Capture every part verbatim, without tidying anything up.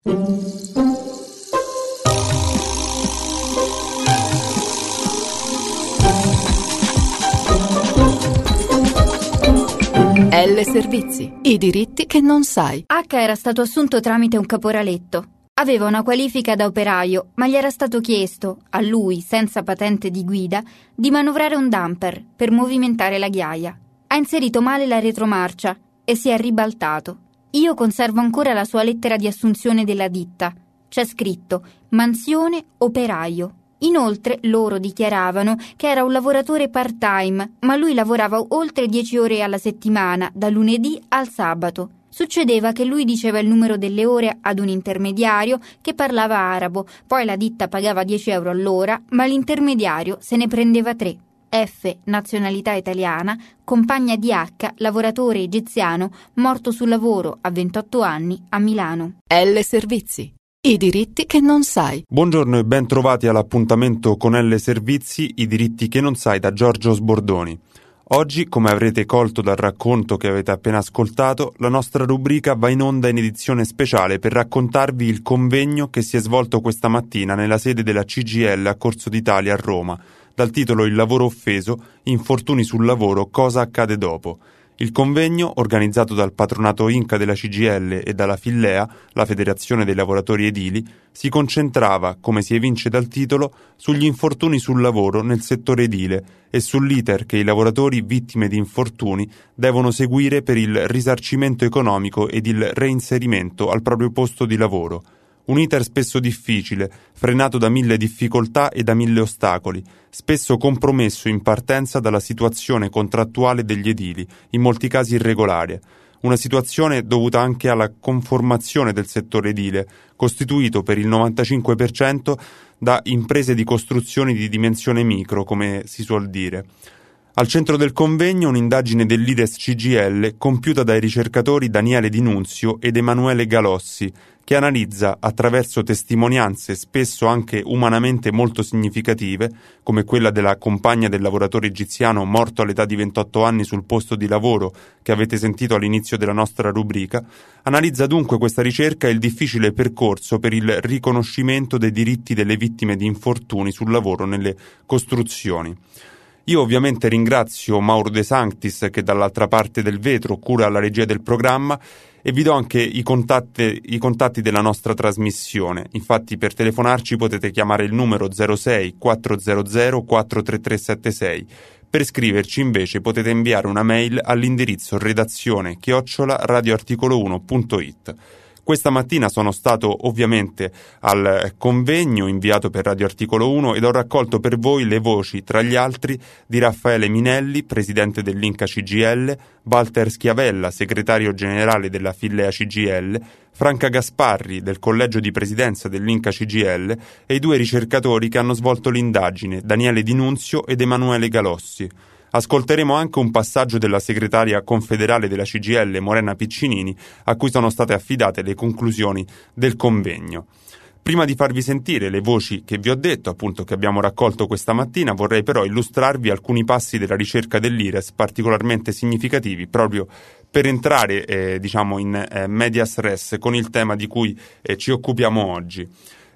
L Servizi, i diritti che non sai. H era stato assunto tramite un caporaletto. Aveva una qualifica da operaio, ma gli era stato chiesto, a lui, senza patente di guida, di manovrare un dumper per movimentare la ghiaia. Ha inserito male la retromarcia e si è ribaltato. Io conservo ancora la sua lettera di assunzione della ditta. C'è scritto mansione operaio. Inoltre loro dichiaravano che era un lavoratore part-time, ma lui lavorava oltre dieci ore alla settimana, da lunedì al sabato. Succedeva che lui diceva il numero delle ore ad un intermediario che parlava arabo, poi la ditta pagava dieci euro all'ora, ma l'intermediario se ne prendeva tre. F, nazionalità italiana, compagna di H, lavoratore egiziano, morto sul lavoro a ventotto anni a Milano. L Servizi, i diritti che non sai. Buongiorno e ben trovati all'appuntamento con L Servizi, i diritti che non sai da Giorgio Sbordoni. Oggi, come avrete colto dal racconto che avete appena ascoltato, la nostra rubrica va in onda in edizione speciale per raccontarvi il convegno che si è svolto questa mattina nella sede della C G I L a Corso d'Italia a Roma, dal titolo Il lavoro offeso, infortuni sul lavoro, cosa accade dopo. Il convegno, organizzato dal patronato Inca della C G I L e dalla Fillea, la Federazione dei Lavoratori Edili, si concentrava, come si evince dal titolo, sugli infortuni sul lavoro nel settore edile e sull'iter che i lavoratori vittime di infortuni devono seguire per il risarcimento economico ed il reinserimento al proprio posto di lavoro. Un iter spesso difficile, frenato da mille difficoltà e da mille ostacoli, spesso compromesso in partenza dalla situazione contrattuale degli edili, in molti casi irregolare. Una situazione dovuta anche alla conformazione del settore edile, costituito per il novantacinque per cento da imprese di costruzioni di dimensione micro, come si suol dire. Al centro del convegno un'indagine dell'I R E S C G I L compiuta dai ricercatori Daniele Di Nunzio ed Emanuele Galossi, che analizza, attraverso testimonianze spesso anche umanamente molto significative, come quella della compagna del lavoratore egiziano morto all'età di ventotto anni sul posto di lavoro che avete sentito all'inizio della nostra rubrica, analizza dunque questa ricerca il difficile percorso per il riconoscimento dei diritti delle vittime di infortuni sul lavoro nelle costruzioni. Io ovviamente ringrazio Mauro De Sanctis, che dall'altra parte del vetro cura la regia del programma, e vi do anche i contatti, i contatti della nostra trasmissione. Infatti per telefonarci potete chiamare il numero zero sei quattrocento quattro tre tre sette sei. Per scriverci invece potete inviare una mail all'indirizzo redazione chiocciola radioarticolo uno punto it. Questa mattina sono stato ovviamente al convegno inviato per Radio Articolo uno ed ho raccolto per voi le voci, tra gli altri, di Raffaele Minelli, presidente dell'Inca C G I L, Walter Schiavella, segretario generale della Fillea C G I L, Franca Gasparri, del collegio di presidenza dell'Inca C G I L, e i due ricercatori che hanno svolto l'indagine, Daniele Di Nunzio ed Emanuele Galossi. Ascolteremo anche un passaggio della segretaria confederale della C G I L, Morena Piccinini, a cui sono state affidate le conclusioni del convegno. Prima di farvi sentire le voci che vi ho detto, appunto, che abbiamo raccolto questa mattina, vorrei però illustrarvi alcuni passi della ricerca dell'I R E S particolarmente significativi, proprio per entrare eh, diciamo in eh, medias res con il tema di cui eh, ci occupiamo oggi.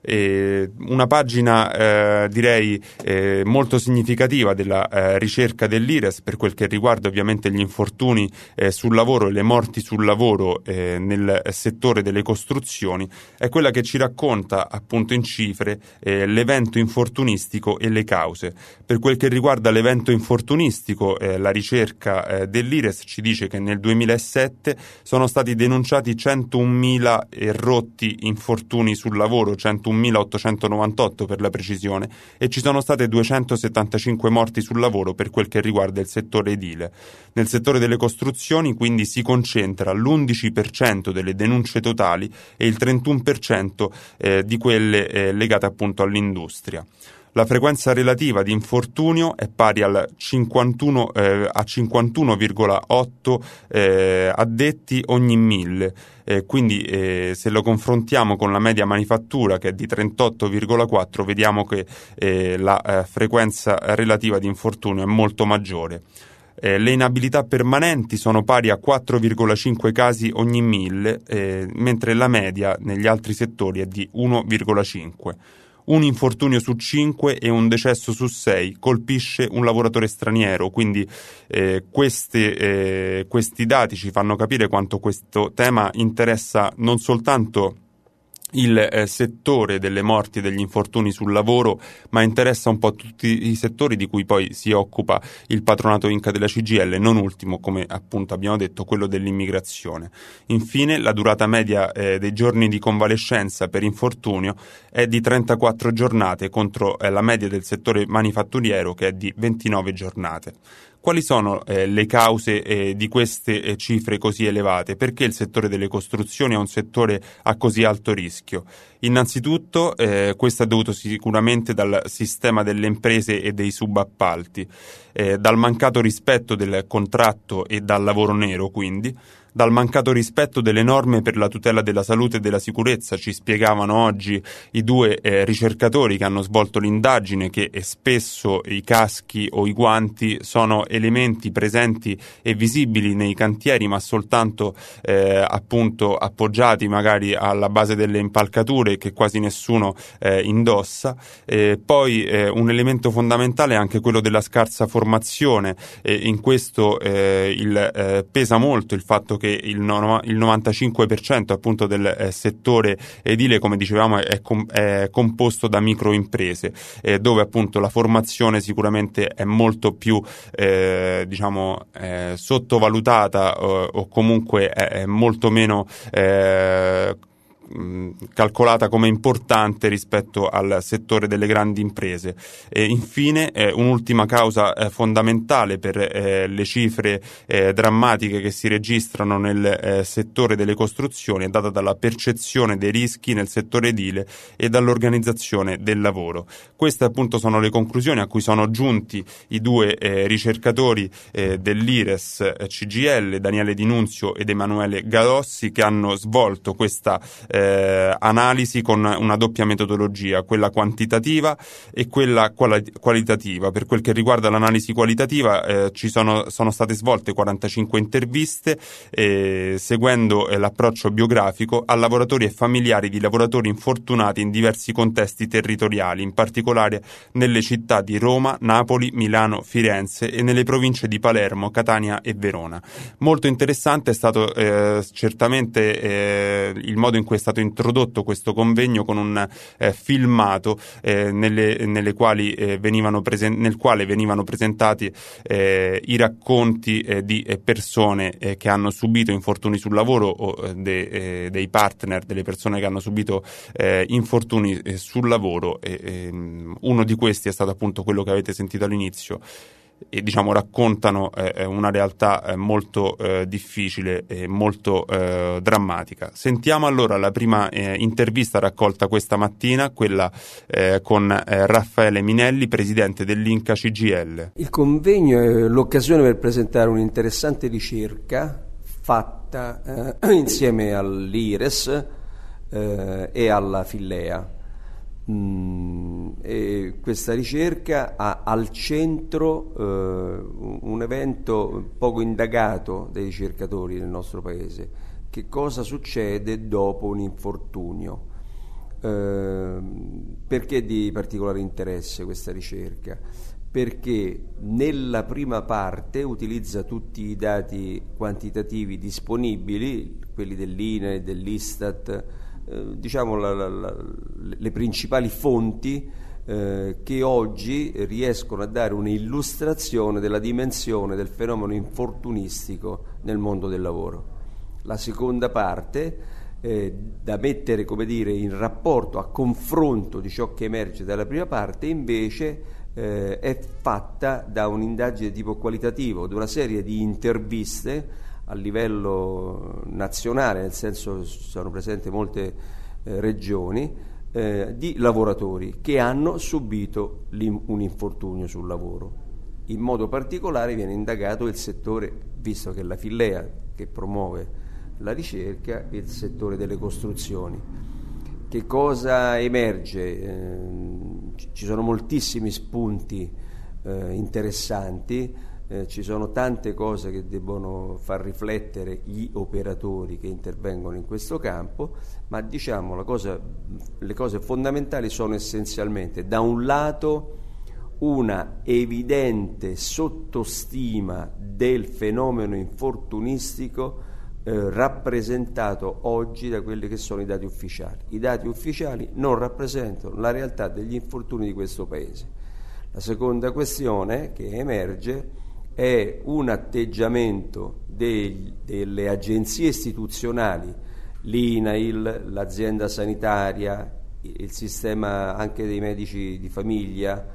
Eh, una pagina eh, direi eh, molto significativa della eh, ricerca dell'I R E S per quel che riguarda ovviamente gli infortuni eh, sul lavoro e le morti sul lavoro eh, nel settore delle costruzioni, è quella che ci racconta appunto in cifre eh, l'evento infortunistico e le cause. Per quel che riguarda l'evento infortunistico, eh, la ricerca eh, dell'I R E S ci dice che nel duemilasette sono stati denunciati centounmila e rotti infortuni sul lavoro, centounmilaottocentonovantotto per la precisione, e ci sono state duecentosettantacinque morti sul lavoro per quel che riguarda il settore edile. Nel settore delle costruzioni quindi si concentra l'undici per cento delle denunce totali e il trentuno per cento eh, di quelle eh, legate appunto all'industria. La frequenza relativa di infortunio è pari al cinquantuno, eh, a cinquantuno virgola otto eh, addetti ogni mille, eh, quindi eh, se lo confrontiamo con la media manifattura, che è di trentotto virgola quattro, vediamo che eh, la eh, frequenza relativa di infortunio è molto maggiore. Eh, le inabilità permanenti sono pari a quattro virgola cinque casi ogni mille, eh, mentre la media negli altri settori è di uno virgola cinque. Un infortunio su cinque e un decesso su sei colpisce un lavoratore straniero, quindi eh, queste, eh, questi dati ci fanno capire quanto questo tema interessa non soltanto il eh, settore delle morti e degli infortuni sul lavoro, ma interessa un po' tutti i settori di cui poi si occupa il patronato Inca della C G I L, non ultimo, come appunto abbiamo detto, quello dell'immigrazione. Infine, la durata media eh, dei giorni di convalescenza per infortunio è di trentaquattro giornate contro eh, la media del settore manifatturiero, che è di ventinove giornate. Quali sono eh, le cause eh, di queste eh, cifre così elevate? Perché il settore delle costruzioni è un settore a così alto rischio? Innanzitutto eh, questo è dovuto sicuramente dal sistema delle imprese e dei subappalti, eh, dal mancato rispetto del contratto e dal lavoro nero, quindi dal mancato rispetto delle norme per la tutela della salute e della sicurezza. Ci spiegavano oggi i due eh, ricercatori che hanno svolto l'indagine che eh, spesso i caschi o i guanti sono elementi presenti e visibili nei cantieri, ma soltanto eh, appunto appoggiati magari alla base delle impalcature, che quasi nessuno eh, indossa. Eh, poi eh, un elemento fondamentale è anche quello della scarsa formazione, e in questo eh, il, eh, pesa molto il fatto che il, no, il novantacinque per cento appunto del eh, settore edile, come dicevamo, è, com- è composto da microimprese, eh, dove appunto la formazione sicuramente è molto più eh, diciamo eh, sottovalutata o, o comunque è, è molto meno eh, calcolata come importante rispetto al settore delle grandi imprese. E infine eh, un'ultima causa eh, fondamentale per eh, le cifre eh, drammatiche che si registrano nel eh, settore delle costruzioni è data dalla percezione dei rischi nel settore edile e dall'organizzazione del lavoro. Queste appunto sono le conclusioni a cui sono giunti i due eh, ricercatori eh, dell'I R E S eh, C G I L, Daniele Di Nunzio ed Emanuele Gadossi, che hanno svolto questa eh, Eh, analisi con una doppia metodologia, quella quantitativa e quella quali- qualitativa. Per quel che riguarda l'analisi qualitativa eh, ci sono, sono state svolte quarantacinque interviste eh, seguendo eh, l'approccio biografico a lavoratori e familiari di lavoratori infortunati in diversi contesti territoriali, in particolare nelle città di Roma, Napoli, Milano, Firenze e nelle province di Palermo, Catania e Verona. Molto interessante è stato eh, certamente eh, il modo in cui è stato introdotto questo convegno con un eh, filmato eh, nelle, nelle quali, eh, venivano presen- nel quale venivano presentati eh, i racconti eh, di eh, persone eh, che hanno subito infortuni sul lavoro o eh, de- eh, dei partner delle persone che hanno subito eh, infortuni eh, sul lavoro. E, e, uno di questi è stato appunto quello che avete sentito all'inizio, e diciamo raccontano eh, una realtà eh, molto eh, difficile e molto eh, drammatica. Sentiamo allora la prima eh, intervista raccolta questa mattina, quella eh, con eh, Raffaele Minelli, presidente dell'Inca C G I L. Il convegno è l'occasione per presentare un'interessante ricerca fatta eh, insieme all'I R E S eh, e alla Fillea. Mm, e questa ricerca ha al centro eh, un evento poco indagato dai ricercatori nel nostro paese. Che cosa succede dopo un infortunio? Eh, perché di particolare interesse questa ricerca? Perché nella prima parte utilizza tutti i dati quantitativi disponibili, quelli dell'I N E, dell'Istat, diciamo la, la, la, le principali fonti eh, che oggi riescono a dare un'illustrazione della dimensione del fenomeno infortunistico nel mondo del lavoro. La seconda parte eh, da mettere, come dire, in rapporto, a confronto di ciò che emerge dalla prima parte, invece eh, è fatta da un'indagine di tipo qualitativo, da una serie di interviste a livello nazionale, nel senso sono presenti molte eh, regioni, eh, di lavoratori che hanno subito un infortunio sul lavoro. In modo particolare viene indagato il settore, visto che è la Fillea che promuove la ricerca, il settore delle costruzioni. Che cosa emerge? Eh, ci sono moltissimi spunti eh, interessanti. eh, ci sono tante cose che debbono far riflettere gli operatori che intervengono in questo campo, ma diciamo la cosa, le cose fondamentali sono essenzialmente, da un lato, una evidente sottostima del fenomeno infortunistico eh, rappresentato oggi da quelli che sono i dati ufficiali. I dati ufficiali non rappresentano la realtà degli infortuni di questo Paese. La seconda questione che emerge è un atteggiamento dei, delle agenzie istituzionali, l'I N A I L, l'azienda sanitaria, il sistema anche dei medici di famiglia.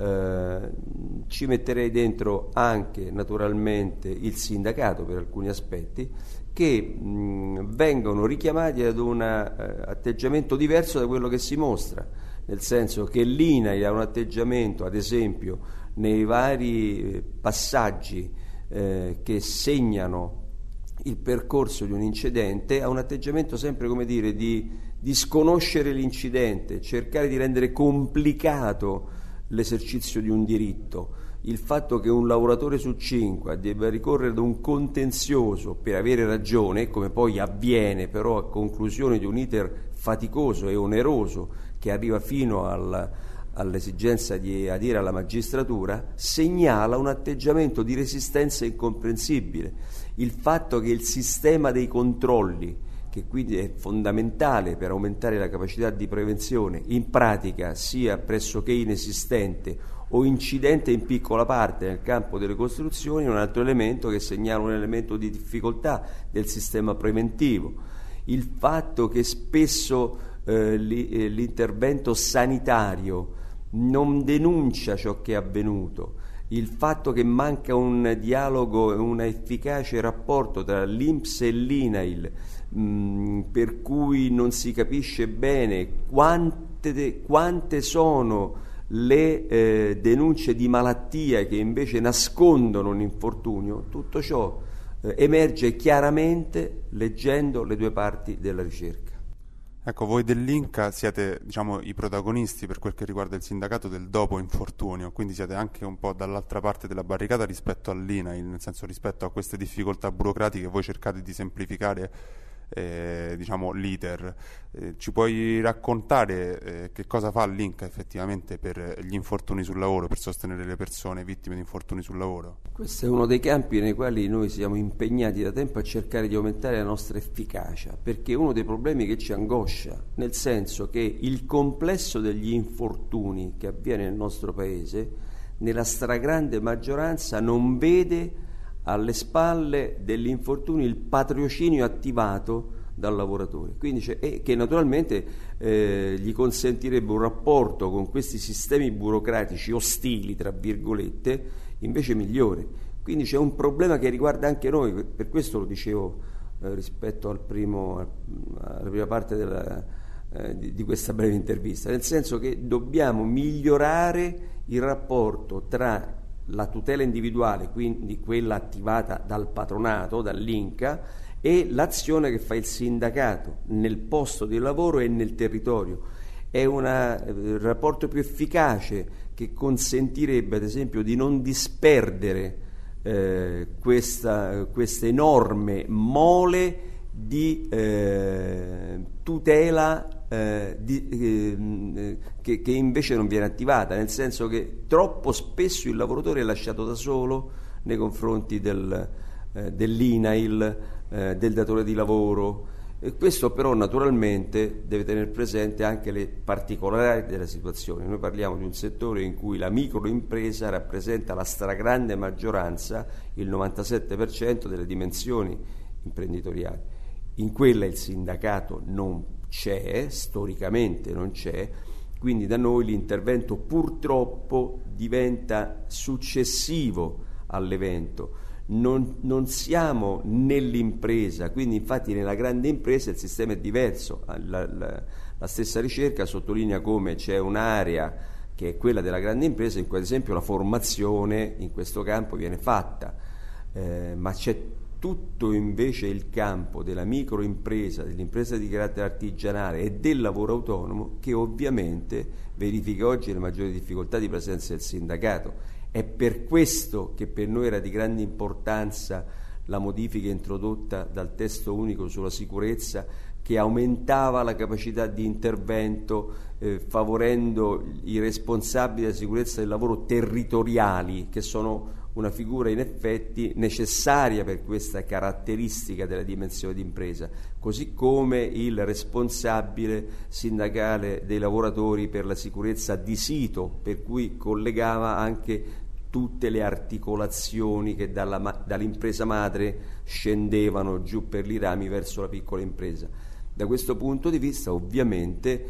Eh, ci metterei dentro anche naturalmente il sindacato per alcuni aspetti, che mh, vengono richiamati ad un uh, atteggiamento diverso da quello che si mostra, nel senso che l'I N A I L ha un atteggiamento, ad esempio nei vari passaggi eh, che segnano il percorso di un incidente, ha un atteggiamento sempre, come dire, di, di sconoscere l'incidente, cercare di rendere complicato l'esercizio di un diritto. Il fatto che un lavoratore su cinque debba ricorrere ad un contenzioso per avere ragione, come poi avviene però a conclusione di un iter faticoso e oneroso che arriva fino al, all'esigenza di adire alla magistratura, segnala un atteggiamento di resistenza incomprensibile. Il fatto che il sistema dei controlli, che quindi è fondamentale per aumentare la capacità di prevenzione, in pratica sia pressoché inesistente o incidente in piccola parte nel campo delle costruzioni, è un altro elemento che segnala un elemento di difficoltà del sistema preventivo. Il fatto che spesso eh, l'intervento sanitario non denuncia ciò che è avvenuto, il fatto che manca un dialogo e un efficace rapporto tra l'I N P S e l'I N A I L, mh, per cui non si capisce bene quante, quante sono le eh, denunce di malattia che invece nascondono un infortunio. Tutto ciò eh, emerge chiaramente leggendo le due parti della ricerca. Ecco, voi dell'I N C A siete, diciamo, i protagonisti per quel che riguarda il sindacato del dopo infortunio, quindi siete anche un po' dall'altra parte della barricata rispetto all'I N A I L, nel senso rispetto a queste difficoltà burocratiche voi cercate di semplificare eh, diciamo, l'iter. Eh, ci puoi raccontare eh, che cosa fa l'I N C A effettivamente per gli infortuni sul lavoro, per sostenere le persone vittime di infortuni sul lavoro? Questo è uno dei campi nei quali noi siamo impegnati da tempo a cercare di aumentare la nostra efficacia, perché è uno dei problemi che ci angoscia, nel senso che il complesso degli infortuni che avviene nel nostro Paese, nella stragrande maggioranza, non vede alle spalle degli infortuni il patrocinio attivato dal lavoratore, quindi c'è, e che naturalmente eh, gli consentirebbe un rapporto con questi sistemi burocratici ostili, tra virgolette, invece migliore. Quindi c'è un problema che riguarda anche noi, per questo lo dicevo eh, rispetto al primo, alla prima parte della, eh, di, di questa breve intervista, nel senso che dobbiamo migliorare il rapporto tra la tutela individuale, quindi quella attivata dal patronato, dall'I N C A, e l'azione che fa il sindacato nel posto di lavoro e nel territorio. È una, un rapporto più efficace che consentirebbe, ad esempio, di non disperdere eh, questa, questa enorme mole di eh, tutela Eh, di, eh, che, che invece non viene attivata, nel senso che troppo spesso il lavoratore è lasciato da solo nei confronti del, eh, dell'I N A I L, eh, del datore di lavoro, e questo però naturalmente deve tenere presente anche le particolarità della situazione. Noi parliamo di un settore in cui la microimpresa rappresenta la stragrande maggioranza, il novantasette per cento delle dimensioni imprenditoriali. In quella il sindacato non c'è, storicamente non c'è, quindi da noi l'intervento purtroppo diventa successivo all'evento. Non, non siamo nell'impresa, quindi infatti nella grande impresa il sistema è diverso. La, la, la stessa ricerca sottolinea come c'è un'area che è quella della grande impresa in cui ad esempio la formazione in questo campo viene fatta, eh, ma c'è tutto invece il campo della microimpresa, dell'impresa di carattere artigianale e del lavoro autonomo che ovviamente verifica oggi le maggiori difficoltà di presenza del sindacato. È per questo che per noi era di grande importanza la modifica introdotta dal testo unico sulla sicurezza, che aumentava la capacità di intervento eh, favorendo i responsabili della sicurezza del lavoro territoriali, che sono una figura in effetti necessaria per questa caratteristica della dimensione d'impresa, così come il responsabile sindacale dei lavoratori per la sicurezza di sito, per cui collegava anche tutte le articolazioni che dalla, dall'impresa madre scendevano giù per i rami verso la piccola impresa. Da questo punto di vista, ovviamente,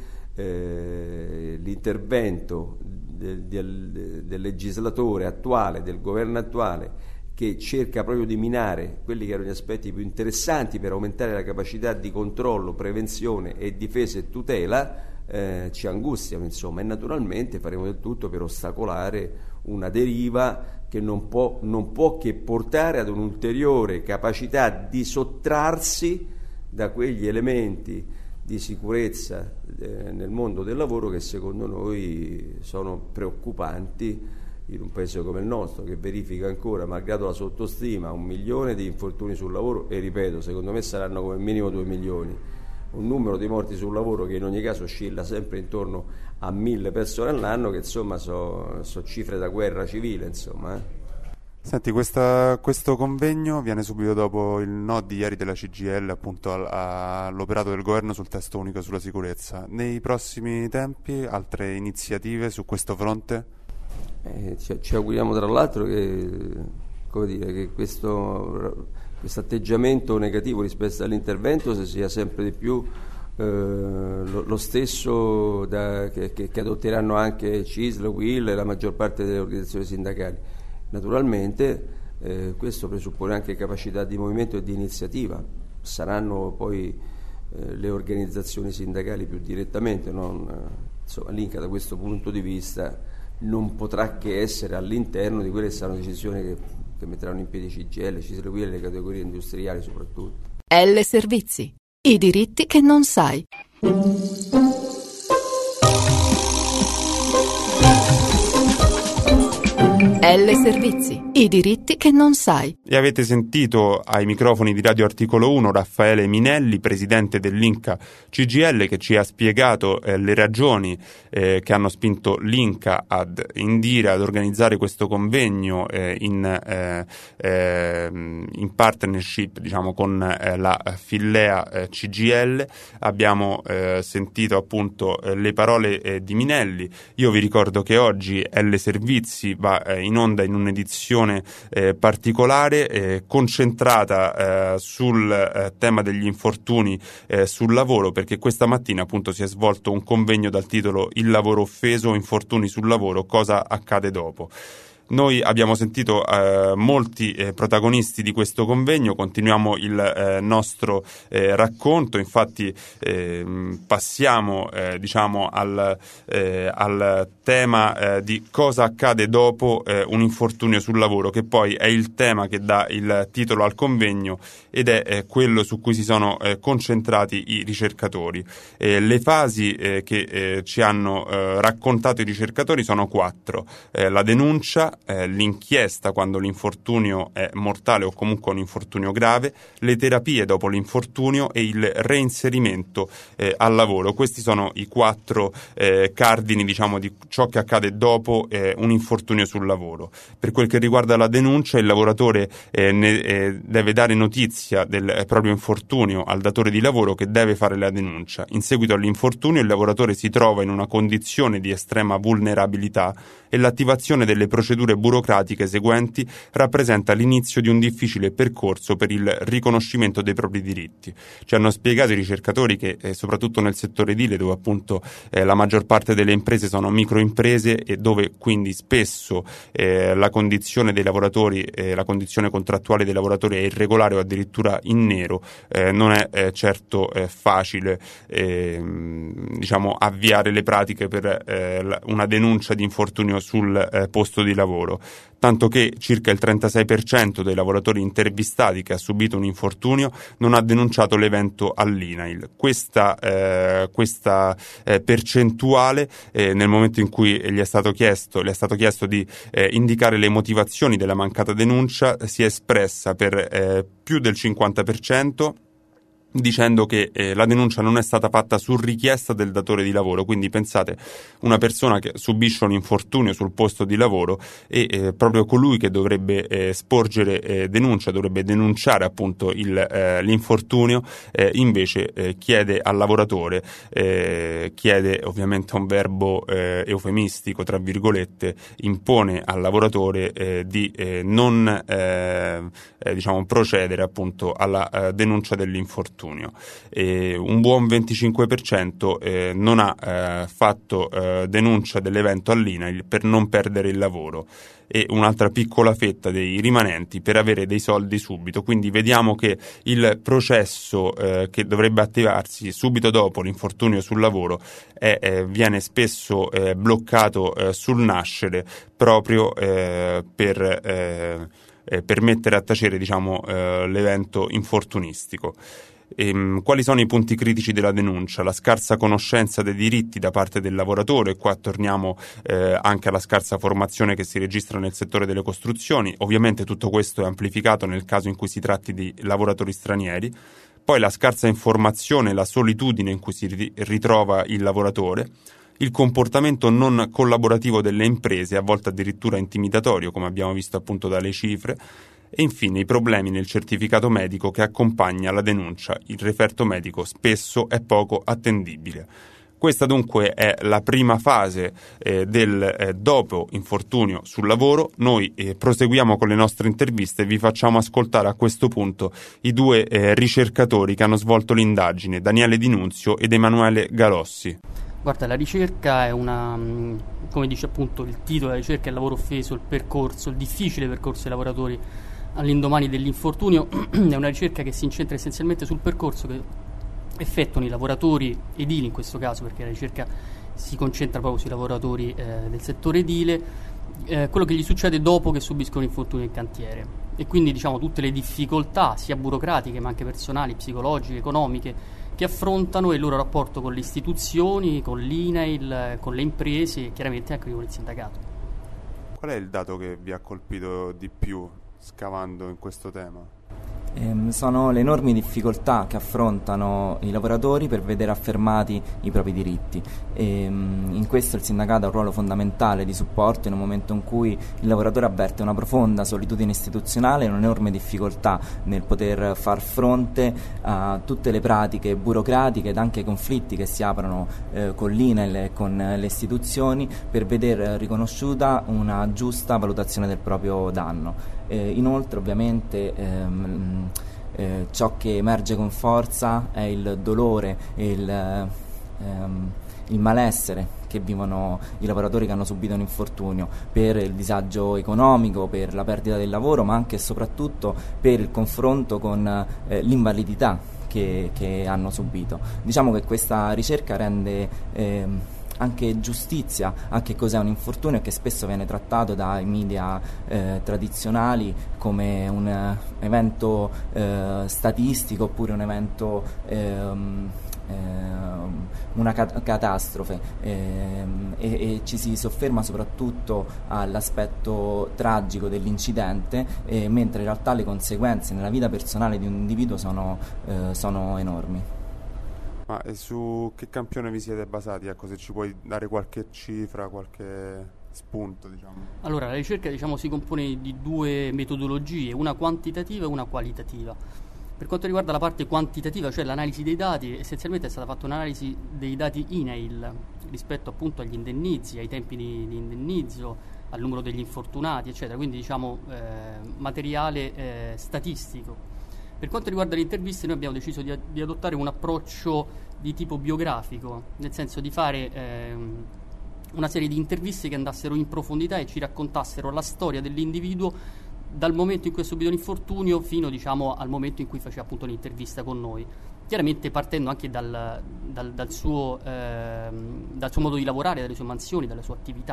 eh, l'intervento del, del, del legislatore attuale, del governo attuale, che cerca proprio di minare quelli che erano gli aspetti più interessanti per aumentare la capacità di controllo, prevenzione e difesa e tutela, eh, ci angustiano, insomma, e naturalmente faremo del tutto per ostacolare una deriva che non può, non può che portare ad un'ulteriore capacità di sottrarsi da quegli elementi di sicurezza eh, nel mondo del lavoro che secondo noi sono preoccupanti in un paese come il nostro, che verifica ancora, malgrado la sottostima, un milione di infortuni sul lavoro, e ripeto, secondo me saranno come minimo due milioni, un numero di morti sul lavoro che in ogni caso oscilla sempre intorno a mille persone all'anno, che insomma sono so cifre da guerra civile, insomma. Eh. Senti, questa, questo convegno viene subito dopo il no di ieri della C G I L appunto al, all'operato del governo sul testo unico sulla sicurezza. Nei prossimi tempi altre iniziative su questo fronte? Eh, ci, ci auguriamo tra l'altro che, come dire, che questo, questo atteggiamento negativo rispetto all'intervento sia sempre di più eh, lo, lo stesso da, che, che, che adotteranno anche C I S L, U I L e la maggior parte delle organizzazioni sindacali. Naturalmente eh, questo presuppone anche capacità di movimento e di iniziativa. Saranno poi eh, le organizzazioni sindacali più direttamente, non, eh, insomma, l'I N C A da questo punto di vista non potrà che essere all'interno di quelle che saranno decisioni che, che metteranno in piedi C G I L, C I S L, U I L e le categorie industriali soprattutto. L Servizi, i diritti che non sai. L Servizi, i diritti che non sai. E avete sentito ai microfoni di Radio Articolo uno Raffaele Minelli, presidente dell'I N C A C G I L, che ci ha spiegato eh, le ragioni eh, che hanno spinto l'I N C A ad indire, ad organizzare questo convegno eh, in, eh, eh, in partnership, diciamo, con eh, la Fillea eh, C G I L. Abbiamo eh, sentito appunto eh, le parole eh, di Minelli. Io vi ricordo che oggi L Servizi va eh, in onda in un'edizione eh, particolare eh, concentrata eh, sul eh, tema degli infortuni eh, sul lavoro, perché questa mattina appunto si è svolto un convegno dal titolo Il lavoro offeso, infortuni sul lavoro, cosa accade dopo. Noi abbiamo sentito eh, molti eh, protagonisti di questo convegno, continuiamo il eh, nostro eh, racconto, infatti eh, passiamo eh, diciamo al, eh, al tema eh, di cosa accade dopo eh, un infortunio sul lavoro, che poi è il tema che dà il titolo al convegno ed è eh, quello su cui si sono eh, concentrati i ricercatori. Eh, le fasi eh, che eh, ci hanno eh, raccontato i ricercatori sono quattro: eh, la denuncia, Eh, l'inchiesta quando l'infortunio è mortale o comunque un infortunio grave, le terapie dopo l'infortunio e il reinserimento eh, al lavoro. Questi sono i quattro eh, cardini, diciamo, di ciò che accade dopo eh, un infortunio sul lavoro. Per quel che riguarda la denuncia, il lavoratore eh, ne, eh, deve dare notizia del eh, proprio infortunio al datore di lavoro, che deve fare la denuncia. In seguito all'infortunio il lavoratore si trova in una condizione di estrema vulnerabilità e l'attivazione delle procedure burocratiche seguenti rappresenta l'inizio di un difficile percorso per il riconoscimento dei propri diritti. Ci hanno spiegato i ricercatori che eh, soprattutto nel settore edile, dove appunto eh, la maggior parte delle imprese sono microimprese e dove quindi spesso eh, la condizione dei lavoratori, eh, la condizione contrattuale dei lavoratori è irregolare o addirittura in nero, eh, non è eh, certo eh, facile eh, diciamo avviare le pratiche per eh, una denuncia di infortunio sul eh, posto di lavoro. lavoro, tanto che circa il trentasei per cento dei lavoratori intervistati che ha subito un infortunio non ha denunciato l'evento all'I N A I L. Questa, eh, questa eh, percentuale, eh, nel momento in cui gli è stato chiesto, gli è stato chiesto di eh, indicare le motivazioni della mancata denuncia, si è espressa per eh, più del cinquanta per cento, dicendo che eh, la denuncia non è stata fatta su richiesta del datore di lavoro. Quindi pensate, una persona che subisce un infortunio sul posto di lavoro e eh, proprio colui che dovrebbe eh, sporgere eh, denuncia, dovrebbe denunciare appunto il, eh, l'infortunio, eh, invece eh, chiede al lavoratore, eh, chiede ovviamente un verbo eh, eufemistico, tra virgolette, impone al lavoratore eh, di eh, non eh, eh, diciamo procedere appunto alla eh, denuncia dell'infortunio. E un buon venticinque per cento eh, non ha eh, fatto eh, denuncia dell'evento all'I N A I L per non perdere il lavoro, e un'altra piccola fetta dei rimanenti per avere dei soldi subito. Quindi vediamo che il processo eh, che dovrebbe attivarsi subito dopo l'infortunio sul lavoro è, eh, viene spesso eh, bloccato eh, sul nascere proprio eh, per eh, eh, per mettere a tacere, diciamo, eh, l'evento infortunistico. E, quali sono i punti critici della denuncia? La scarsa conoscenza dei diritti da parte del lavoratore. Qua torniamo eh, anche alla scarsa formazione che si registra nel settore delle costruzioni. Ovviamente tutto questo è amplificato nel caso in cui si tratti di lavoratori stranieri. Poi la scarsa informazione e la solitudine in cui si ritrova il lavoratore. Il comportamento non collaborativo delle imprese, a volte addirittura intimidatorio, come abbiamo visto appunto dalle cifre. E infine i problemi nel certificato medico che accompagna la denuncia. Il referto medico spesso è poco attendibile. Questa dunque è la prima fase eh, del eh, dopo infortunio sul lavoro. Noi eh, proseguiamo con le nostre interviste e vi facciamo ascoltare a questo punto i due eh, ricercatori che hanno svolto l'indagine, Daniele Di Nunzio ed Emanuele Galossi. Guarda, la ricerca è una, come dice appunto il titolo, la ricerca è il lavoro offeso, il percorso, il difficile percorso dei lavoratori all'indomani dell'infortunio. È una ricerca che si incentra essenzialmente sul percorso che effettuano i lavoratori edili, in questo caso, perché la ricerca si concentra proprio sui lavoratori eh, del settore edile, eh, quello che gli succede dopo che subiscono infortunio in cantiere, e quindi diciamo tutte le difficoltà sia burocratiche ma anche personali, psicologiche, economiche che affrontano, il loro rapporto con le istituzioni, con l'I N A I L, con le imprese e chiaramente anche con il sindacato. Qual è il dato che vi ha colpito di più scavando in questo tema? Ehm, sono le enormi difficoltà che affrontano i lavoratori per vedere affermati i propri diritti. Ehm, in questo il sindacato ha un ruolo fondamentale di supporto in un momento in cui il lavoratore avverte una profonda solitudine istituzionale e un'enorme difficoltà nel poter far fronte a tutte le pratiche burocratiche ed anche ai conflitti che si aprono eh, con l'I N A I L e con le istituzioni, per vedere riconosciuta una giusta valutazione del proprio danno. Eh, inoltre ovviamente ehm, eh, ciò che emerge con forza è il dolore e il, ehm, il malessere che vivono i lavoratori che hanno subito un infortunio, per il disagio economico, per la perdita del lavoro, ma anche e soprattutto per il confronto con eh, l'invalidità che, che hanno subito. Diciamo che questa ricerca rende ehm, anche giustizia a che cos'è un infortunio, che spesso viene trattato dai media eh, tradizionali come un eh, evento eh, statistico oppure un evento ehm, ehm, una cat- catastrofe ehm, e, e ci si sofferma soprattutto all'aspetto tragico dell'incidente, eh, mentre in realtà le conseguenze nella vita personale di un individuo sono, eh, sono enormi. Ma e su che campione vi siete basati? Ecco, se ci puoi dare qualche cifra, qualche spunto, diciamo. Allora, la ricerca, diciamo, si compone di due metodologie, una quantitativa e una qualitativa. Per quanto riguarda la parte quantitativa, cioè l'analisi dei dati, essenzialmente è stata fatta un'analisi dei dati I N A I L rispetto appunto agli indennizi, ai tempi di, di indennizzo, al numero degli infortunati, eccetera, quindi diciamo eh, materiale eh, statistico. Per quanto riguarda le interviste, noi abbiamo deciso di, di adottare un approccio di tipo biografico, nel senso di fare ehm, una serie di interviste che andassero in profondità e ci raccontassero la storia dell'individuo dal momento in cui ha subito l'infortunio fino, diciamo, al momento in cui faceva appunto l'intervista con noi. Chiaramente partendo anche dal, dal, dal, suo, ehm, dal suo modo di lavorare, dalle sue mansioni, dalle sue attività.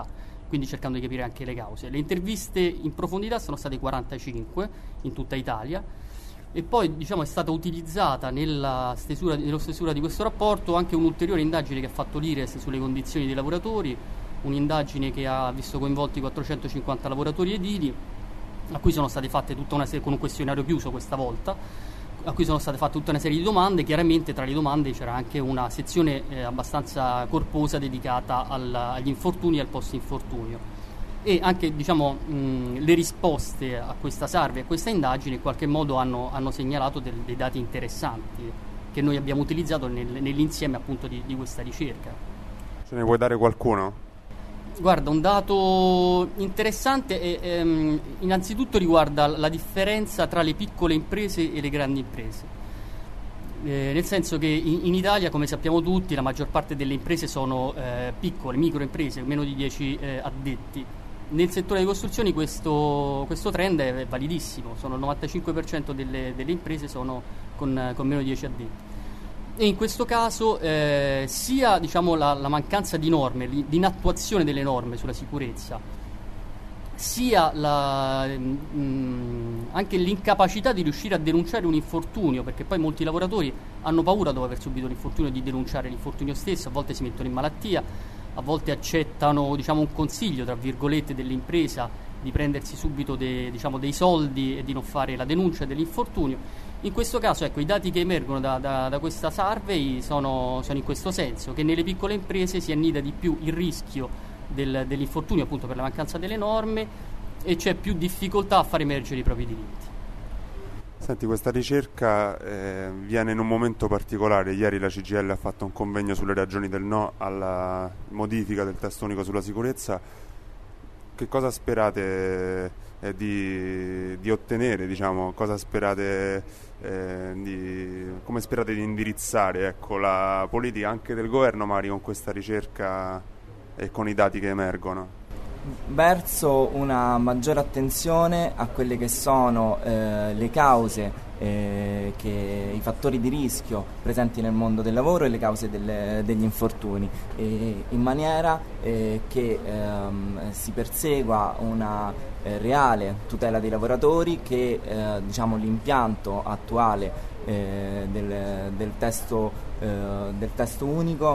quindi cercando di capire anche le cause. Le interviste in profondità sono state quarantacinque in tutta Italia, e poi diciamo è stata utilizzata nella stesura, nello stesura di questo rapporto anche un'ulteriore indagine che ha fatto l'I R E S sulle condizioni dei lavoratori, un'indagine che ha visto coinvolti quattrocentocinquanta lavoratori edili, a cui sono state fatte tutta una serie, con un questionario chiuso questa volta, a cui sono state fatte tutta una serie di domande. Chiaramente tra le domande c'era anche una sezione eh, abbastanza corposa dedicata al, agli infortuni e al post-infortunio, e anche diciamo mh, le risposte a questa survey, a questa indagine in qualche modo hanno, hanno segnalato del, dei dati interessanti che noi abbiamo utilizzato nel, nell'insieme appunto di, di questa ricerca. Ce ne vuoi dare qualcuno? Guarda, un dato interessante è, ehm, innanzitutto riguarda la differenza tra le piccole imprese e le grandi imprese, eh, nel senso che in, in Italia, come sappiamo tutti, la maggior parte delle imprese sono eh, piccole, microimprese, meno di dieci eh, addetti. Nel settore delle costruzioni questo, questo trend è validissimo, sono il novantacinque per cento delle, delle imprese sono con, con meno di dieci addetti. E in questo caso eh, sia diciamo, la, la mancanza di norme, l'inattuazione delle norme sulla sicurezza, sia la, mh, anche l'incapacità di riuscire a denunciare un infortunio, perché poi molti lavoratori hanno paura dopo aver subito l'infortunio di denunciare l'infortunio stesso, a volte si mettono in malattia, a volte accettano diciamo, un consiglio tra virgolette dell'impresa di prendersi subito de, diciamo, dei soldi e di non fare la denuncia dell'infortunio. In questo caso ecco, i dati che emergono da, da, da questa survey sono, sono in questo senso, che nelle piccole imprese si annida di più il rischio del, dell'infortunio appunto per la mancanza delle norme, e c'è più difficoltà a far emergere i propri diritti. Senti, questa ricerca eh, viene in un momento particolare. Ieri la C G I L ha fatto un convegno sulle ragioni del no alla modifica del testo unico sulla sicurezza. Che cosa sperate eh, di, di ottenere, diciamo, cosa sperate eh, di, come sperate di indirizzare ecco, la politica anche del governo, magari con questa ricerca e con i dati che emergono? Verso una maggiore attenzione a quelle che sono eh, le cause, eh, che, i fattori di rischio presenti nel mondo del lavoro e le cause delle, degli infortuni, e in maniera eh, che ehm, si persegua una eh, reale tutela dei lavoratori, che eh, diciamo, l'impianto attuale eh, del, del, testo, eh, del testo unico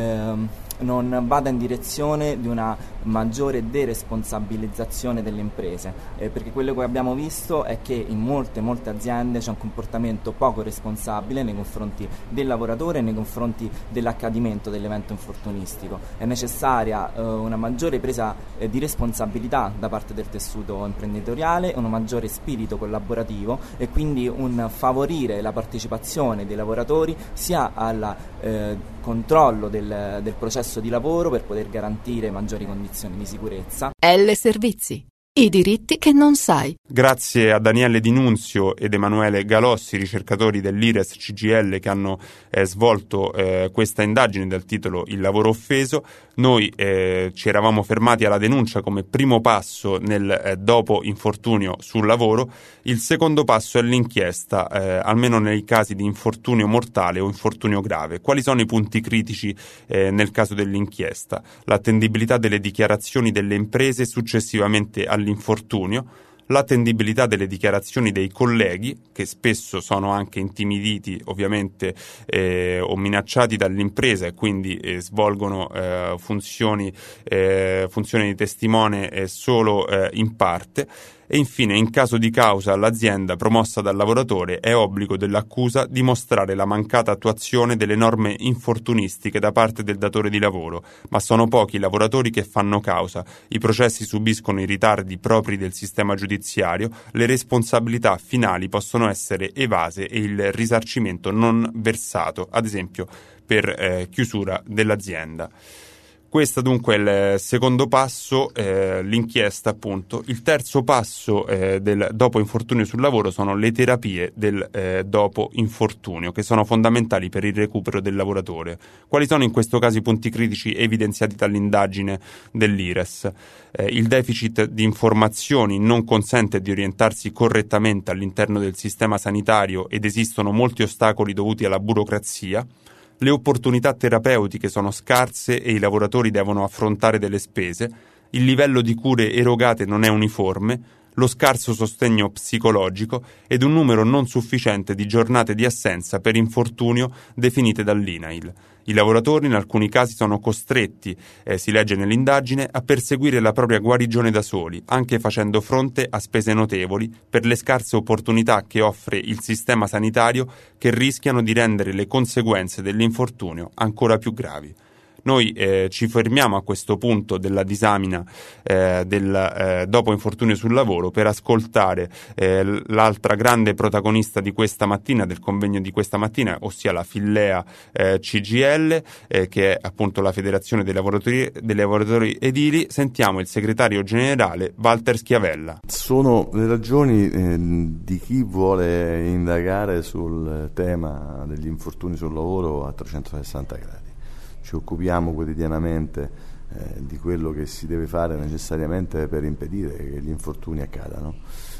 eh, non vada in direzione di una maggiore deresponsabilizzazione delle imprese, eh, perché quello che abbiamo visto è che in molte molte aziende c'è un comportamento poco responsabile nei confronti del lavoratore e nei confronti dell'accadimento dell'evento infortunistico. È necessaria eh, una maggiore presa eh, di responsabilità da parte del tessuto imprenditoriale, un maggiore spirito collaborativo, e quindi un favorire la partecipazione dei lavoratori sia al eh, controllo del, del processo di lavoro per poter garantire maggiori condizioni di sicurezza. L Servizi, i diritti che non sai. Grazie a Daniele Di Nunzio ed Emanuele Galossi, ricercatori dell'I R E S C G I L, che hanno eh, svolto eh, questa indagine dal titolo Il lavoro offeso. Noi eh, ci eravamo fermati alla denuncia come primo passo nel eh, dopo infortunio sul lavoro. Il secondo passo è l'inchiesta, eh, almeno nei casi di infortunio mortale o infortunio grave. Quali sono i punti critici eh, nel caso dell'inchiesta? L'attendibilità delle dichiarazioni delle imprese successivamente all'infortunio, l'attendibilità delle dichiarazioni dei colleghi, che spesso sono anche intimiditi ovviamente eh, o minacciati dall'impresa e quindi eh, svolgono eh, funzioni, eh, funzioni di testimone eh, solo eh, in parte. E infine, in caso di causa all'azienda promossa dal lavoratore, è obbligo dell'accusa dimostrare la mancata attuazione delle norme infortunistiche da parte del datore di lavoro, ma sono pochi i lavoratori che fanno causa, i processi subiscono i ritardi propri del sistema giudiziario, le responsabilità finali possono essere evase e il risarcimento non versato, ad esempio per eh, chiusura dell'azienda. Questo dunque è il secondo passo, eh, l'inchiesta appunto. Il terzo passo eh, del dopo infortunio sul lavoro sono le terapie del eh, dopo infortunio, che sono fondamentali per il recupero del lavoratore. Quali sono in questo caso i punti critici evidenziati dall'indagine dell'I R E S? Eh, il deficit di informazioni non consente di orientarsi correttamente all'interno del sistema sanitario ed esistono molti ostacoli dovuti alla burocrazia. Le opportunità terapeutiche sono scarse e i lavoratori devono affrontare delle spese. il livello di cure erogate non è uniforme, lo scarso sostegno psicologico ed un numero non sufficiente di giornate di assenza per infortunio definite dall'I N A I L. I lavoratori in alcuni casi sono costretti, eh, si legge nell'indagine, a perseguire la propria guarigione da soli, anche facendo fronte a spese notevoli per le scarse opportunità che offre il sistema sanitario, che rischiano di rendere le conseguenze dell'infortunio ancora più gravi. Noi eh, ci fermiamo a questo punto della disamina eh, del eh, dopo infortunio sul lavoro per ascoltare eh, l'altra grande protagonista di questa mattina, del convegno di questa mattina, ossia la Fillea eh, C G I L, eh, che è appunto la Federazione dei lavoratori, dei lavoratori edili. Sentiamo il segretario generale Walter Schiavella. Sono le ragioni eh, di chi vuole indagare sul tema degli infortuni sul lavoro a trecentosessanta gradi. Ci occupiamo quotidianamente eh, di quello che si deve fare necessariamente per impedire che gli infortuni accadano,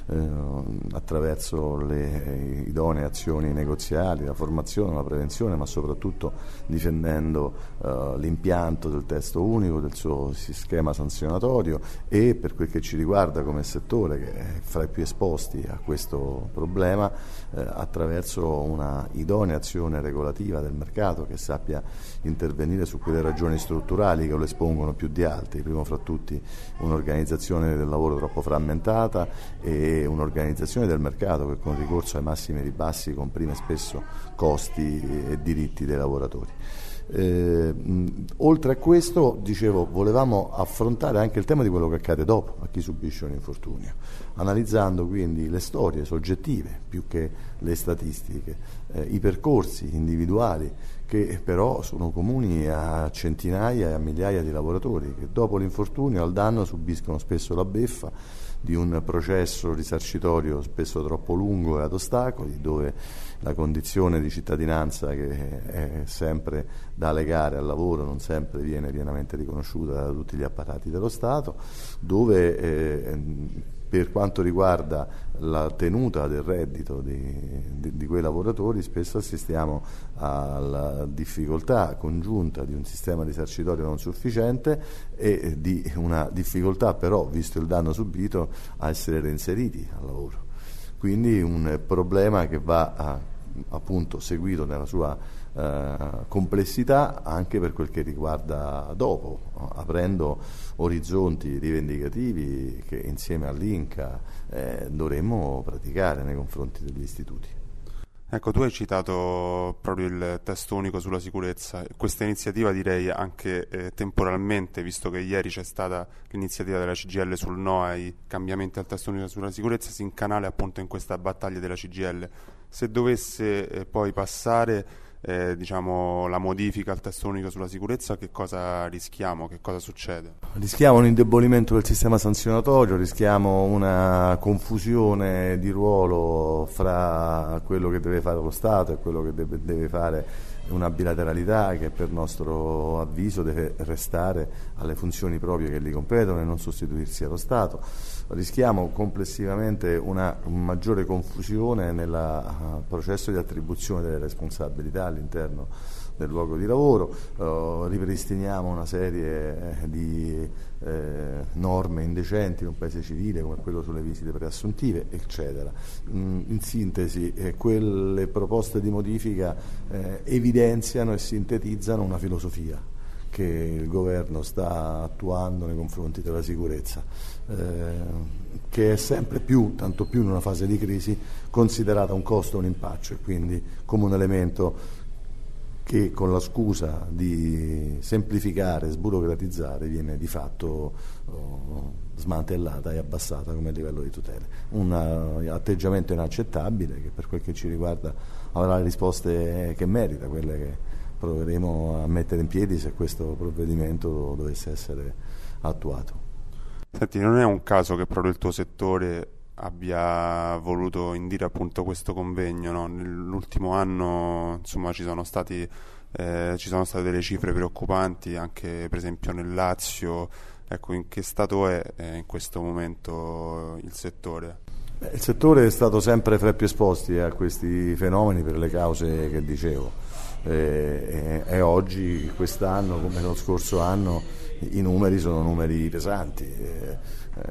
eh, attraverso le idonee azioni negoziali, la formazione, la prevenzione, ma soprattutto difendendo eh, l'impianto del testo unico, del suo schema sanzionatorio, e per quel che ci riguarda come settore, che è fra i più esposti a questo problema, eh, attraverso una idonea azione regolativa del mercato che sappia intervenire su quelle ragioni strutturali che lo espongono più di altri, primo fra tutti un'organizzazione del lavoro troppo frammentata e un'organizzazione del mercato che con ricorso ai massimi ribassi comprime spesso costi e diritti dei lavoratori. Eh, mh, oltre a questo, dicevo, volevamo affrontare anche il tema di quello che accade dopo a chi subisce un infortunio, analizzando quindi le storie soggettive più che le statistiche, eh, i percorsi individuali che però sono comuni a centinaia e a migliaia di lavoratori che dopo l'infortunio al danno subiscono spesso la beffa di un processo risarcitorio spesso troppo lungo e ad ostacoli, dove la condizione di cittadinanza, che è sempre da legare al lavoro, non sempre viene pienamente riconosciuta da tutti gli apparati dello Stato, dove eh, per quanto riguarda la tenuta del reddito di, di, di quei lavoratori spesso assistiamo alla difficoltà congiunta di un sistema risarcitorio non sufficiente e di una difficoltà però, visto il danno subito, a essere reinseriti al lavoro. Quindi un problema che va a, appunto seguito nella sua eh, complessità anche per quel che riguarda dopo, aprendo orizzonti rivendicativi che insieme all'I N C A eh, dovremmo praticare nei confronti degli istituti. Ecco, tu hai citato proprio il testo unico sulla sicurezza. Questa iniziativa, direi anche eh, temporalmente, visto che ieri c'è stata l'iniziativa della C G I L sul no ai cambiamenti al testo unico sulla sicurezza, si incanala appunto in questa battaglia della C G I L. Se dovesse eh, poi passare eh, diciamo la modifica al testo unico sulla sicurezza, che cosa rischiamo? Che cosa succede? Rischiamo un indebolimento del sistema sanzionatorio, rischiamo una confusione di ruolo fra quello che deve fare lo Stato e quello che deve, deve fare una bilateralità che per nostro avviso deve restare alle funzioni proprie che gli competono e non sostituirsi allo Stato. Rischiamo complessivamente una maggiore confusione nel uh, processo di attribuzione delle responsabilità all'interno del luogo di lavoro, uh, ripristiniamo una serie di eh, norme indecenti in un paese civile come quello sulle visite preassuntive, eccetera. Mm, in sintesi, eh, quelle proposte di modifica eh, evidenziano e sintetizzano una filosofia che il governo sta attuando nei confronti della sicurezza, eh, che è sempre più, tanto più in una fase di crisi, considerata un costo, un impaccio, e quindi come un elemento che con la scusa di semplificare, sburocratizzare, viene di fatto oh, smantellata e abbassata come livello di tutele. Un uh, atteggiamento inaccettabile che per quel che ci riguarda avrà le risposte che merita, quelle che proveremo a mettere in piedi se questo provvedimento dovesse essere attuato. Senti, non è un caso che proprio il tuo settore abbia voluto indire appunto questo convegno, no? Nell'ultimo anno, insomma, ci sono stati eh, ci sono state delle cifre preoccupanti anche per esempio nel Lazio. Ecco, in che stato è eh, in questo momento il settore? Beh, il settore è stato sempre fra i più esposti a questi fenomeni per le cause che dicevo. eh, e, e oggi, quest'anno come lo scorso anno, i numeri sono numeri pesanti, eh,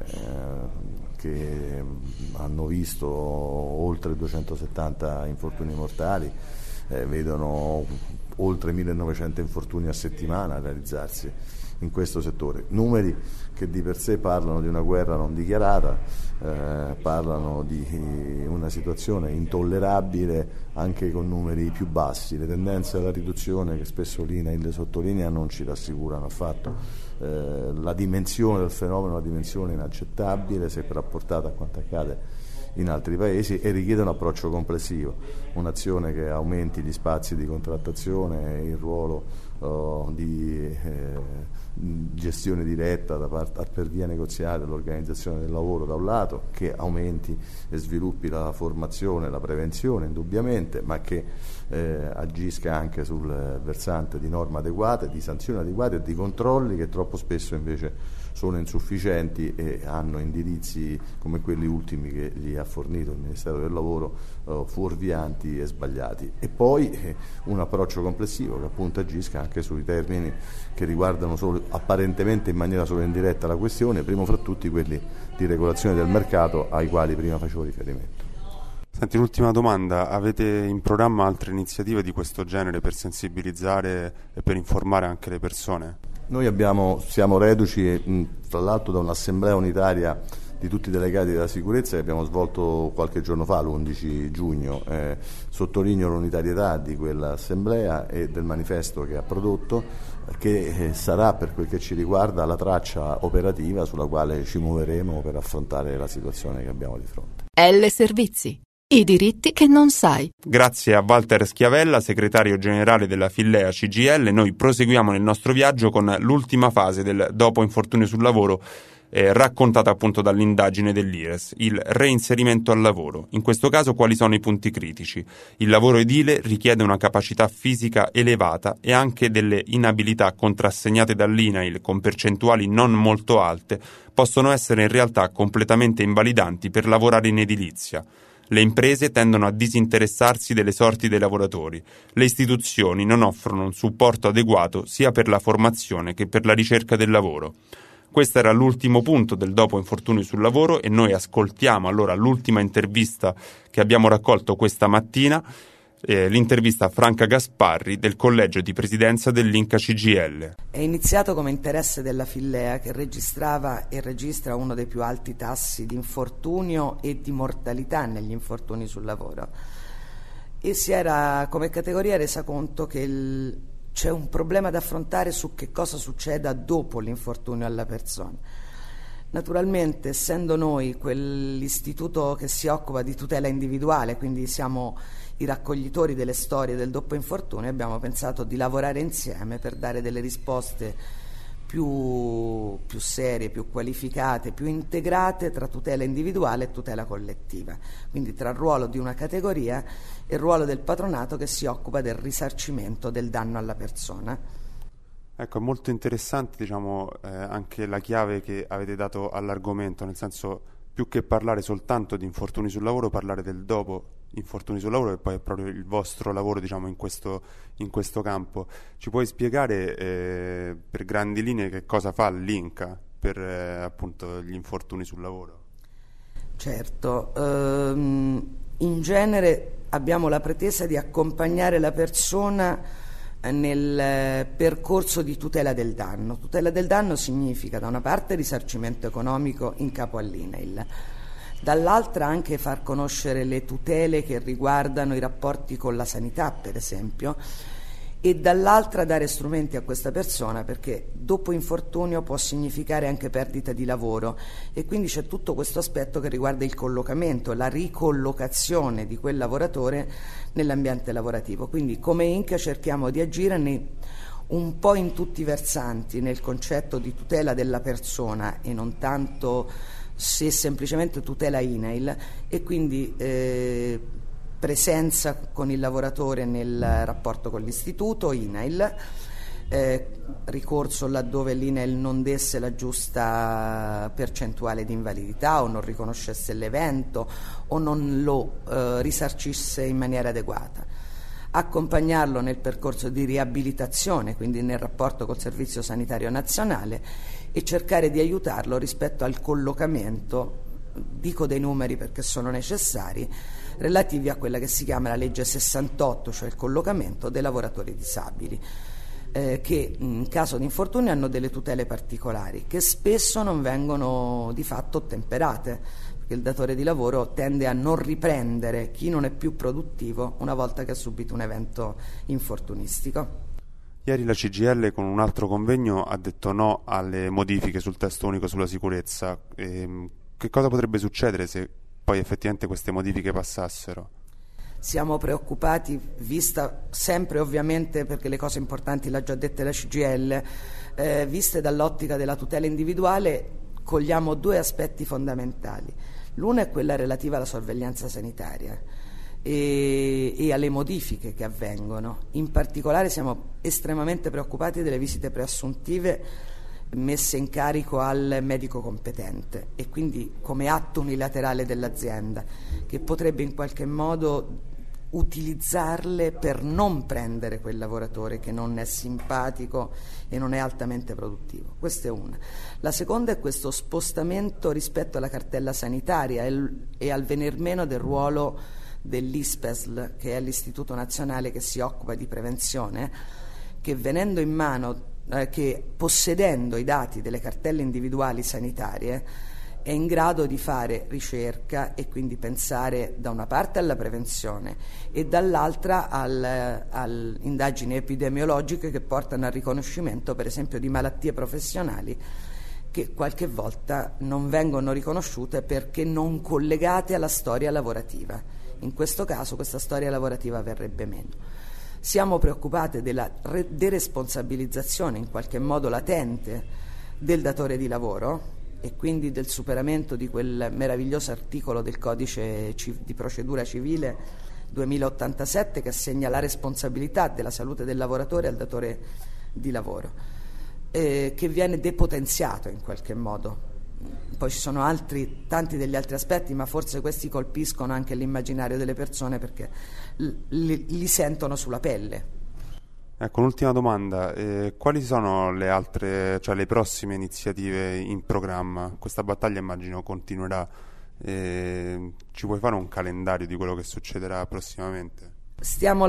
eh, che hanno visto oltre duecentosettanta infortuni mortali, eh, vedono oltre millenovecento infortuni a settimana realizzarsi in questo settore, numeri che di per sé parlano di una guerra non dichiarata, eh, parlano di una situazione intollerabile anche con numeri più bassi. Le tendenze alla riduzione che spesso l'INAIL sottolinea non ci rassicurano affatto. Eh, la dimensione del fenomeno è una dimensione inaccettabile se rapportata a quanto accade in altri paesi e richiede un approccio complessivo, un'azione che aumenti gli spazi di contrattazione, il ruolo oh, di eh, gestione diretta da parte, per via negoziale dell'organizzazione del lavoro da un lato, che aumenti e sviluppi la formazione, la prevenzione indubbiamente, ma che eh, agisca anche sul versante di norme adeguate, di sanzioni adeguate e di controlli che troppo spesso invece sono insufficienti e hanno indirizzi come quelli ultimi che gli ha fornito il Ministero del Lavoro, eh, fuorvianti e sbagliati. E poi eh, un approccio complessivo che appunto agisca anche sui termini che riguardano solo, apparentemente in maniera solo indiretta la questione, primo fra tutti quelli di regolazione del mercato ai quali prima facevo riferimento. Senti, l'ultima domanda: avete in programma altre iniziative di questo genere per sensibilizzare e per informare anche le persone? Noi abbiamo, siamo reduci tra l'altro da un'assemblea unitaria di tutti i delegati della sicurezza che abbiamo svolto qualche giorno fa, l'undici giugno. Eh, sottolineo l'unitarietà di quell'assemblea e del manifesto che ha prodotto, che eh, sarà, per quel che ci riguarda, la traccia operativa sulla quale ci muoveremo per affrontare la situazione che abbiamo di fronte. L Servizi. I diritti che non sai. Grazie a Walter Schiavella, segretario generale della Fillea C G I L, noi proseguiamo nel nostro viaggio con l'ultima fase del dopo infortunio sul lavoro, eh, raccontata appunto dall'indagine dell'I R E S, il reinserimento al lavoro. In questo caso quali sono i punti critici? Il lavoro edile richiede una capacità fisica elevata e anche delle inabilità contrassegnate dall'INAIL con percentuali non molto alte possono essere in realtà completamente invalidanti per lavorare in edilizia. Le imprese tendono a disinteressarsi delle sorti dei lavoratori. Le istituzioni non offrono un supporto adeguato sia per la formazione che per la ricerca del lavoro. Questo era l'ultimo punto del dopo infortunio sul lavoro e noi ascoltiamo allora l'ultima intervista che abbiamo raccolto questa mattina, eh, l'intervista a Franca Gasparri del collegio di presidenza dell'Inca C G I L. È iniziato come interesse della Fillea, che registrava e registra uno dei più alti tassi di infortunio e di mortalità negli infortuni sul lavoro, e si era come categoria resa conto che il, c'è un problema da affrontare su che cosa succeda dopo l'infortunio alla persona. Naturalmente, essendo noi quell'istituto che si occupa di tutela individuale, quindi siamo i raccoglitori delle storie del doppio infortunio, abbiamo pensato di lavorare insieme per dare delle risposte più, più serie, più qualificate, più integrate tra tutela individuale e tutela collettiva, quindi tra il ruolo di una categoria e il ruolo del patronato che si occupa del risarcimento del danno alla persona. Ecco, è molto interessante, diciamo, eh, anche la chiave che avete dato all'argomento, nel senso, più che parlare soltanto di infortuni sul lavoro, parlare del dopo infortuni sul lavoro, che poi è proprio il vostro lavoro, diciamo, in questo, in questo campo. Ci puoi spiegare eh, per grandi linee che cosa fa l'Inca per eh, appunto gli infortuni sul lavoro? Certo, ehm, in genere abbiamo la pretesa di accompagnare la persona nel percorso di tutela del danno. Tutela del danno significa da una parte risarcimento economico in capo all'INAIL, dall'altra anche far conoscere le tutele che riguardano i rapporti con la sanità, per esempio, e dall'altra dare strumenti a questa persona, perché dopo infortunio può significare anche perdita di lavoro, e quindi c'è tutto questo aspetto che riguarda il collocamento, la ricollocazione di quel lavoratore nell'ambiente lavorativo. Quindi come Inca cerchiamo di agire nei, un po' in tutti i versanti, nel concetto di tutela della persona e non tanto se semplicemente tutela INAIL, e quindi eh, presenza con il lavoratore nel rapporto con l'istituto INAIL, eh, ricorso laddove l'INAIL non desse la giusta percentuale di invalidità o non riconoscesse l'evento o non lo eh, risarcisse in maniera adeguata. accompagnarlo nel percorso di riabilitazione, quindi nel rapporto col Servizio Sanitario Nazionale, e cercare di aiutarlo rispetto al collocamento, dico dei numeri perché sono necessari, relativi a quella che si chiama la legge sessantotto, cioè il collocamento dei lavoratori disabili, eh, che in caso di infortunio hanno delle tutele particolari che spesso non vengono di fatto ottemperate, il datore di lavoro tende a non riprendere chi non è più produttivo una volta che ha subito un evento infortunistico. Ieri la C G I L con un altro convegno ha detto no alle modifiche sul testo unico sulla sicurezza. E che cosa potrebbe succedere se poi effettivamente queste modifiche passassero? Siamo preoccupati, vista sempre ovviamente, perché le cose importanti l'ha già dette la C G I L, eh, viste dall'ottica della tutela individuale, cogliamo due aspetti fondamentali. L'una è quella relativa alla sorveglianza sanitaria e, e alle modifiche che avvengono. In particolare siamo estremamente preoccupati delle visite preassuntive messe in carico al medico competente, e quindi come atto unilaterale dell'azienda, che potrebbe in qualche modo utilizzarle per non prendere quel lavoratore che non è simpatico e non è altamente produttivo. Questa è una. La seconda è questo spostamento rispetto alla cartella sanitaria e al venir meno del ruolo dell'I S P E S L, che è l'Istituto Nazionale che si occupa di prevenzione, che venendo in mano, eh, che possedendo i dati delle cartelle individuali sanitarie è in grado di fare ricerca e quindi pensare da una parte alla prevenzione e dall'altra alle indagini epidemiologiche che portano al riconoscimento per esempio di malattie professionali che qualche volta non vengono riconosciute perché non collegate alla storia lavorativa. In questo caso questa storia lavorativa verrebbe meno. Siamo preoccupati della deresponsabilizzazione in qualche modo latente del datore di lavoro e quindi del superamento di quel meraviglioso articolo del codice di procedura civile duemilaottantasette che assegna la responsabilità della salute del lavoratore al datore di lavoro, eh, che viene depotenziato in qualche modo. Poi ci sono altri, tanti degli altri aspetti, ma forse questi colpiscono anche l'immaginario delle persone perché li, li sentono sulla pelle. Ecco, un'ultima domanda, eh, quali sono le altre, cioè le prossime iniziative in programma? Questa battaglia immagino continuerà, eh, ci puoi fare un calendario di quello che succederà prossimamente? Stiamo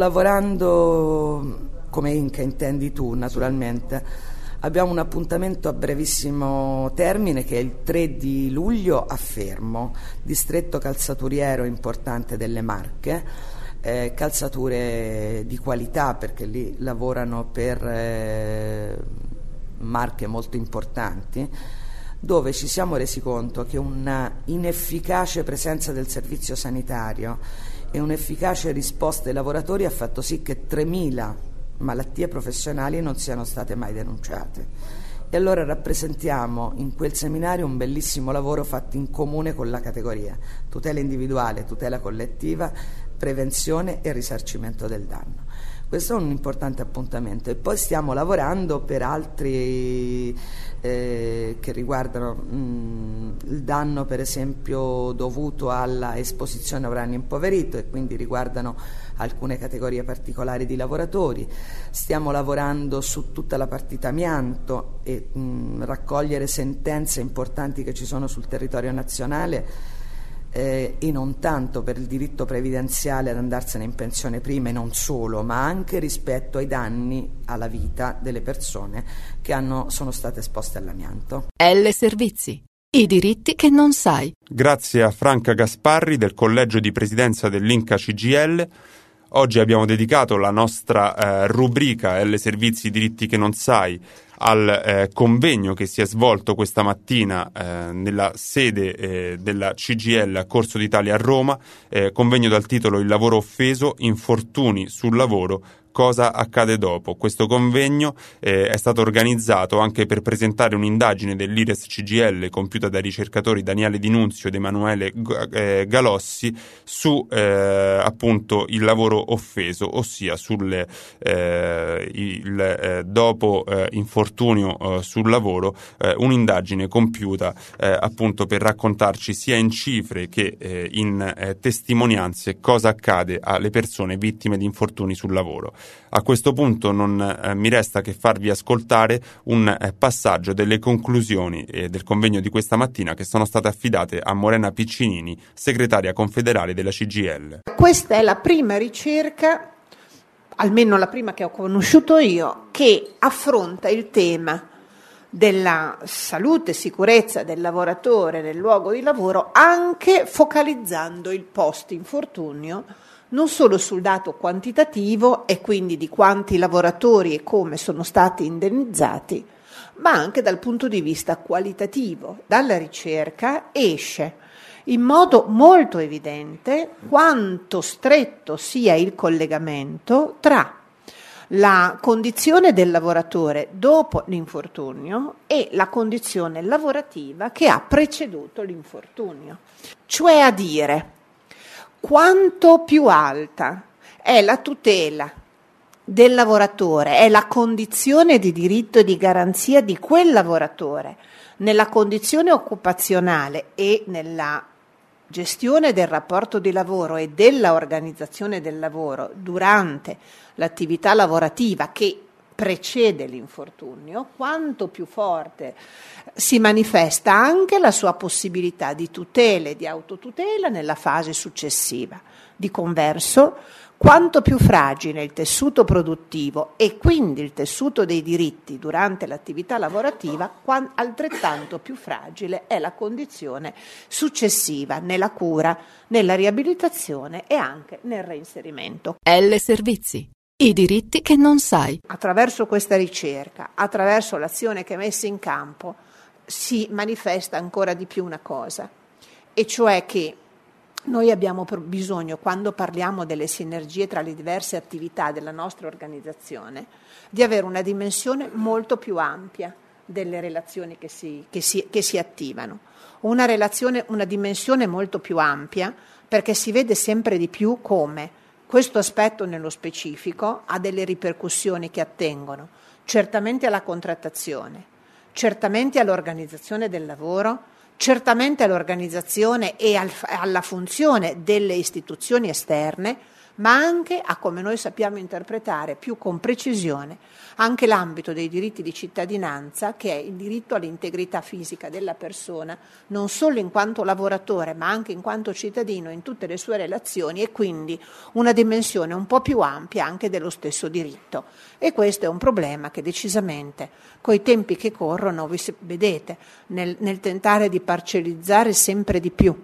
lavorando come Inca, intendi tu naturalmente, abbiamo un appuntamento a brevissimo termine che è il tre di luglio a Fermo, distretto calzaturiero importante delle Marche. Eh, calzature di qualità perché lì lavorano per eh, marche molto importanti, dove ci siamo resi conto che una inefficace presenza del servizio sanitario e un'efficace risposta ai lavoratori ha fatto sì che tremila malattie professionali non siano state mai denunciate. E allora rappresentiamo in quel seminario un bellissimo lavoro fatto in comune con la categoria: tutela individuale, tutela collettiva, prevenzione e risarcimento del danno. Questo è un importante appuntamento e poi stiamo lavorando per altri eh, che riguardano mh, il danno per esempio dovuto alla esposizione a uranio impoverito e quindi riguardano alcune categorie particolari di lavoratori. Stiamo lavorando su tutta la partita amianto e mh, raccogliere sentenze importanti che ci sono sul territorio nazionale. Eh, e non tanto per il diritto previdenziale ad andarsene in pensione prima e non solo, ma anche rispetto ai danni alla vita delle persone che hanno, sono state esposte all'amianto. L Servizi, i diritti che non sai. Grazie a Franca Gasparri del Collegio di Presidenza dell'Inca C G I L. Oggi abbiamo dedicato la nostra eh, rubrica L Servizi, i diritti che non sai al eh, convegno che si è svolto questa mattina eh, nella sede eh, della C G I L a Corso d'Italia a Roma, eh, convegno dal titolo Il lavoro offeso, infortuni sul lavoro, cosa accade dopo. Questo convegno eh, è stato organizzato anche per presentare un'indagine dell'I R E S C G I L compiuta dai ricercatori Daniele Di Nunzio ed Emanuele eh, Galossi su eh, appunto il lavoro offeso, ossia sul eh, il, eh, dopo eh, infortunio eh, sul lavoro, eh, un'indagine compiuta eh, appunto per raccontarci sia in cifre che eh, in eh, testimonianze cosa accade alle persone vittime di infortuni sul lavoro. A questo punto non eh, mi resta che farvi ascoltare un eh, passaggio delle conclusioni eh, del convegno di questa mattina, che sono state affidate a Morena Piccinini, segretaria confederale della C G I L. Questa è la prima ricerca, almeno la prima che ho conosciuto io, che affronta il tema della salute e sicurezza del lavoratore nel luogo di lavoro, anche focalizzando il post-infortunio, non solo sul dato quantitativo e quindi di quanti lavoratori e come sono stati indennizzati, ma anche dal punto di vista qualitativo. Dalla ricerca esce in modo molto evidente quanto stretto sia il collegamento tra la condizione del lavoratore dopo l'infortunio e la condizione lavorativa che ha preceduto l'infortunio. Cioè a dire, quanto più alta è la tutela del lavoratore, è la condizione di diritto e di garanzia di quel lavoratore nella condizione occupazionale e nella gestione del rapporto di lavoro e della organizzazione del lavoro durante l'attività lavorativa che precede l'infortunio, quanto più forte si manifesta anche la sua possibilità di tutela e di autotutela nella fase successiva. Di converso, quanto più fragile il tessuto produttivo e quindi il tessuto dei diritti durante l'attività lavorativa, altrettanto più fragile è la condizione successiva nella cura, nella riabilitazione e anche nel reinserimento. L Servizi. I diritti che non sai. Attraverso questa ricerca, attraverso l'azione che è messa in campo, si manifesta ancora di più una cosa, e cioè che noi abbiamo bisogno, quando parliamo delle sinergie tra le diverse attività della nostra organizzazione, di avere una dimensione molto più ampia delle relazioni che si, che si, che si attivano. Una relazione, una dimensione molto più ampia, perché si vede sempre di più come questo aspetto nello specifico ha delle ripercussioni che attengono certamente alla contrattazione, certamente all'organizzazione del lavoro, certamente all'organizzazione e al, alla funzione delle istituzioni esterne, ma anche a come noi sappiamo interpretare più con precisione anche l'ambito dei diritti di cittadinanza, che è il diritto all'integrità fisica della persona, non solo in quanto lavoratore, ma anche in quanto cittadino in tutte le sue relazioni, e quindi una dimensione un po' più ampia anche dello stesso diritto. E questo è un problema che decisamente, coi tempi che corrono, vi vedete, nel, nel tentare di parcellizzare sempre di più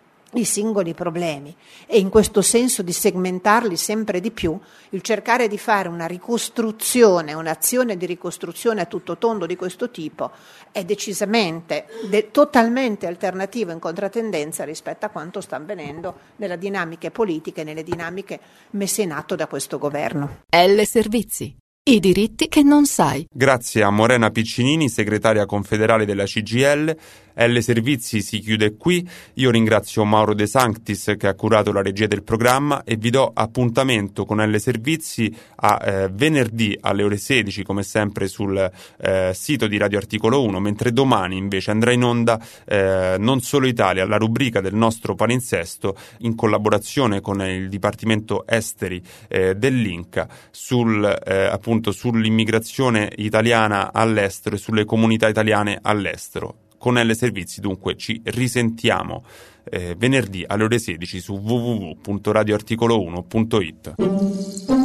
i singoli problemi e in questo senso di segmentarli sempre di più, il cercare di fare una ricostruzione, un'azione di ricostruzione a tutto tondo di questo tipo è decisamente, de- totalmente alternativo, in controtendenza rispetto a quanto sta avvenendo nelle dinamiche politiche, nelle dinamiche messe in atto da questo governo. L Servizi. I diritti che non sai. Grazie a Morena Piccinini, segretaria confederale della C G I L. L Servizi si chiude qui. Io ringrazio Mauro De Sanctis che ha curato la regia del programma e vi do appuntamento con L Servizi a eh, venerdì alle ore sedici, come sempre sul eh, sito di Radio Articolo uno, mentre domani invece andrà in onda eh, Non Solo Italia, la rubrica del nostro palinsesto in collaborazione con il Dipartimento Esteri eh, dell'Inca sul eh, appunto sull'immigrazione italiana all'estero e sulle comunità italiane all'estero. Con L Servizi dunque ci risentiamo eh, venerdì alle ore sedici su w w w punto radio articolo uno punto it.